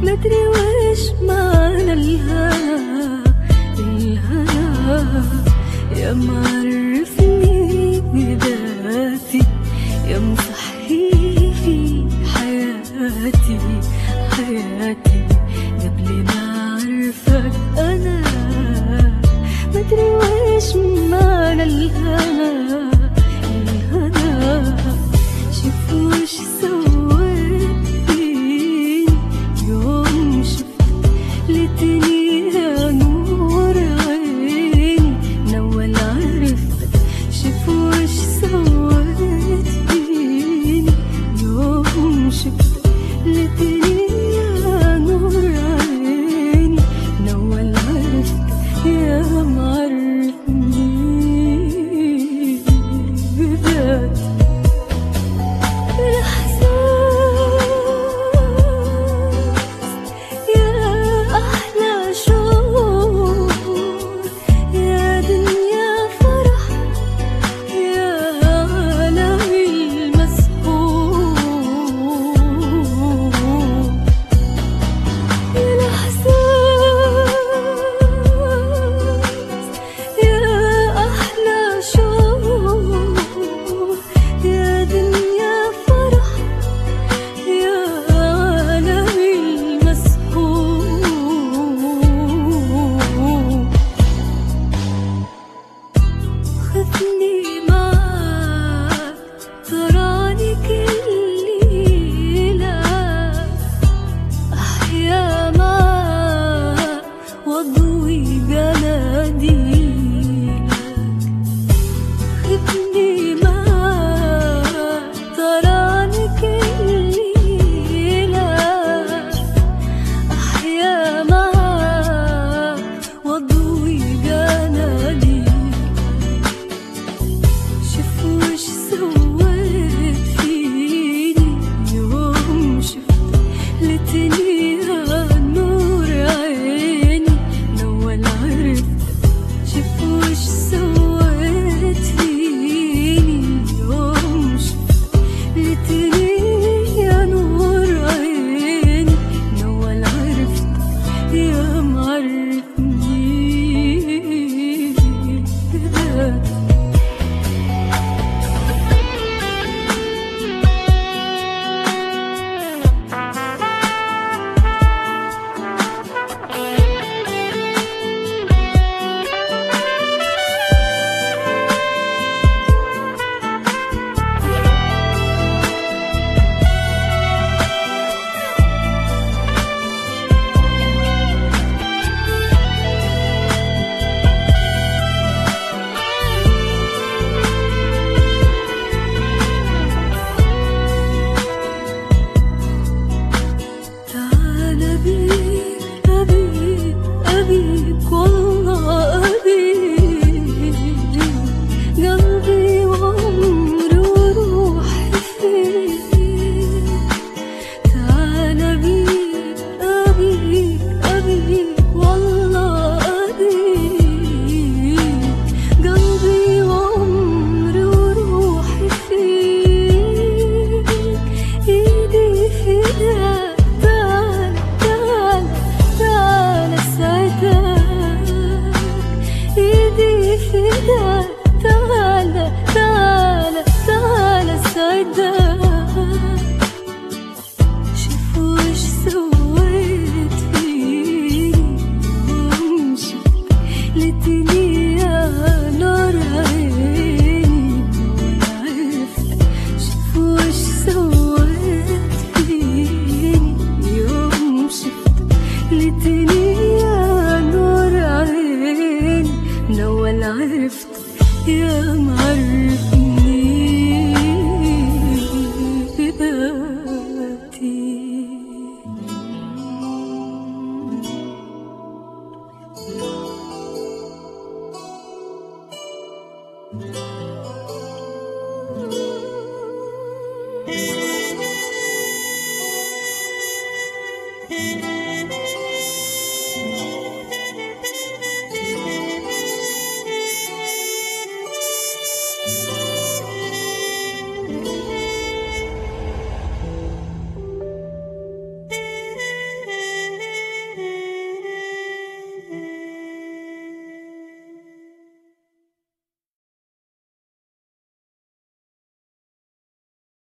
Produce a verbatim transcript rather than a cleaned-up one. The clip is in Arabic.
مدري وش معنى الهنا، الهنا يا معرفني بذاتي، يا مصحي في حياتي حياتي قبل ما أعرفك أنا. مدري وش معنى الهنا، الهنا شوف وش سويت فيني يوم شفت ليتني يا نور عيني من أول عرفتك. شوف وش سويت فيني يوم شفت ليتني يا نور عيني من أول عرفتك يا معرفني بذاتي. تعال تعال تعال سعدك. شوف وش سويت فيني يوم شفت ليتني يا نور عيني ولا عرفت. شوف وش سويت فيني يوم شفت ليتني يا نور عيني من أول عرفت يا معرفني بذاتي. Thank you.